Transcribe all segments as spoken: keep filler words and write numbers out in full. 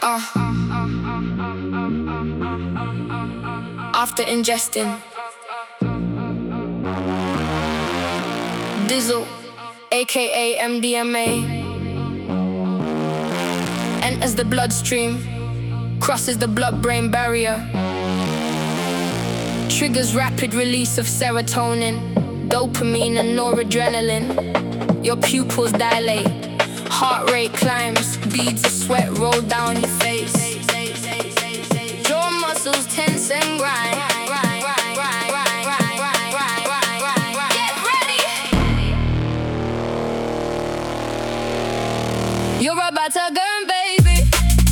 Uh, after ingesting Dizzle, aka M D M A, enters the bloodstream, crosses the blood-brain barrier, triggers rapid release of serotonin, dopamine and noradrenaline. Your pupils dilate, heart rate climbs, beads of sweat roll down your face, jaw muscles tense and grind. Get ready! You're about to go, baby.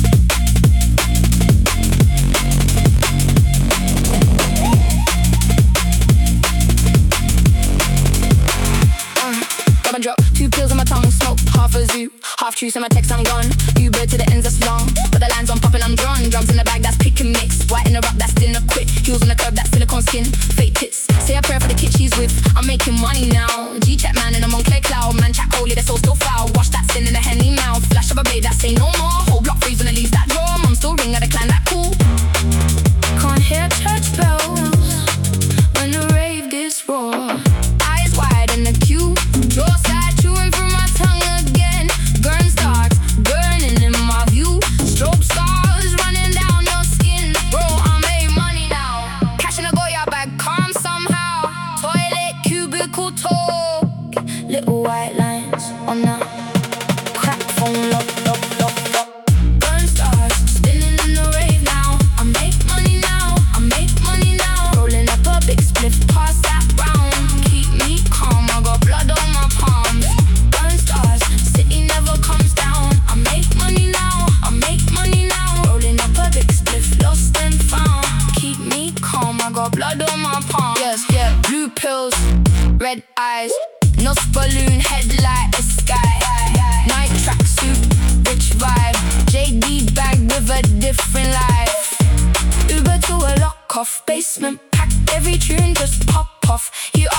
Uh, grab and drop, two pills on my tongue, smoke half a zoo, half truths in my text, I'm gone. Uber to the ends, that's long, but the lines on popping, I'm drawn. Drums in the bag, that's pick and mix. White in the rock, that's dinner quick. Heels on the curb, that's silicone skin. Fake tits, say a prayer for the kid she's with. I'm making money now. G-check man and I'm on clear cloud. Man chat holy, that's all still foul. Wash that sin in the Henny mouth. Flash of a blade, that say no more. Whole block freeze when it leaves that drawer. Mum still ring at the clan, that cool. Can't hear church bells when the rave gets raw. Eyes wide in the queue, jaw side chewing from my tongue again. Burn starts burning in my view. Strobe stars running down your skin. Bro, I made money now. Cash in a Goya bag, calm somehow. Toilet, cubicle talk. Little white lines on the crack phone, lock, lock, lock, lock. Burn stars spinning in the rave now. I make money now, I make money now. Rolling up a big spliff, pass that round. Keep me calm, I got blood on my palms. Burn stars, city never comes down. I make money now, I make money now. Rolling up a big spliff, lost and found. Keep me calm, I got blood on my palms. Yes, yeah, blue pills, red eyes, nose balloon, headlight, a sky. Night tracksuit, rich vibe, J D bag with a different life. Uber to a lock-off basement, packed every tune just pop off. You